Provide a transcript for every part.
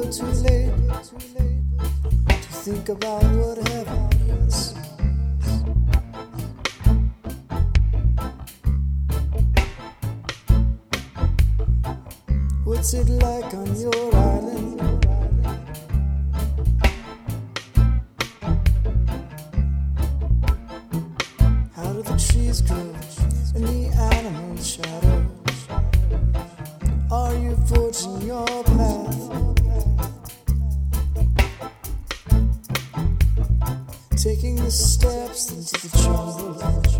never too late to think about what happens. What's it like on your island? How do the trees grow and the animals shadow? Are you forging your path? Taking the steps into the jungle.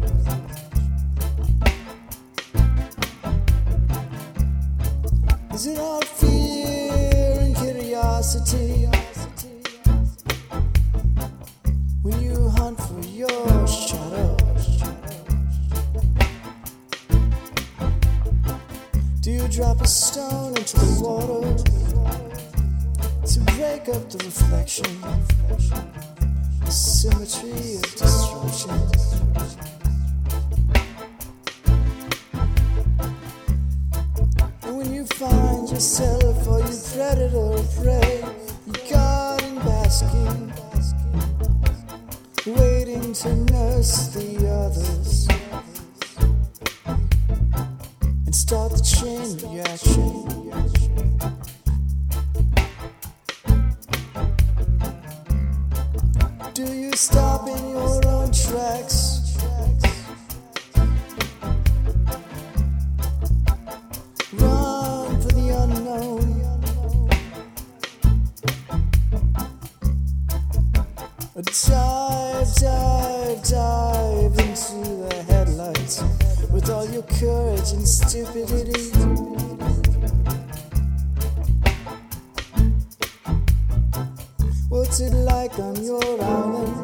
Is it all fear and curiosity when you hunt for your shadow? Do you drop a stone into the water to break up the reflection, the symmetry of destruction? And when you find yourself or you predator or prey, you guard and basking, waiting to nurse the others and start the chain reaction. Do you stop in your own tracks? Run for the unknown? Or dive into the headlights with all your courage and stupidity? What's it like on your island?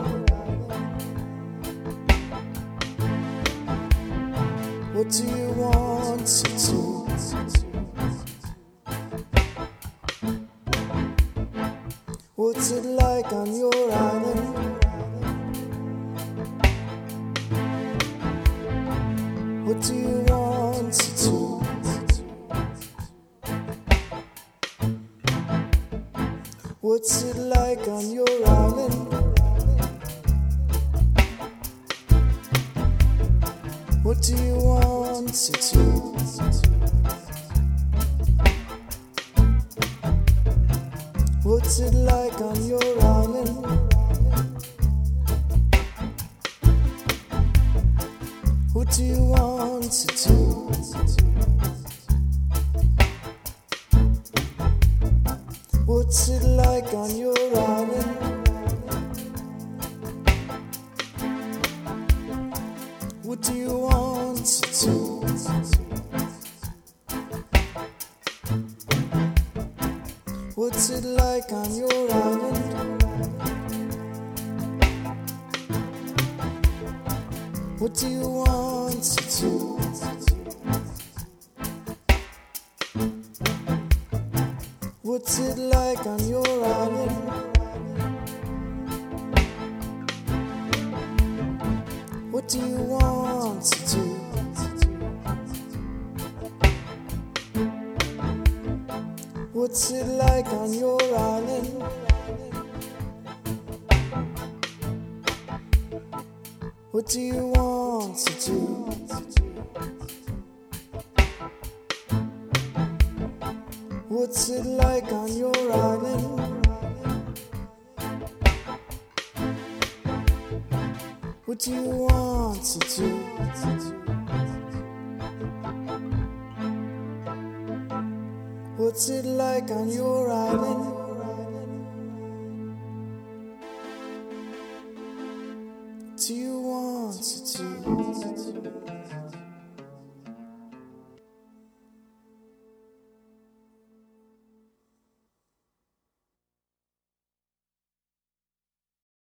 What do you want to do? What's it like on your island? What do you want to do? What's it like on your island? What do you want to do? What's it like on your island? What do you want to do? What's it like on your island? What do you want to do? What's it like on your island? What do you want to do? What's it like on your island? What do you want to do? What's it like on your island? What do you want to do? What's it like on your island? What do you want to do? What's it like on your island? What do you want to do?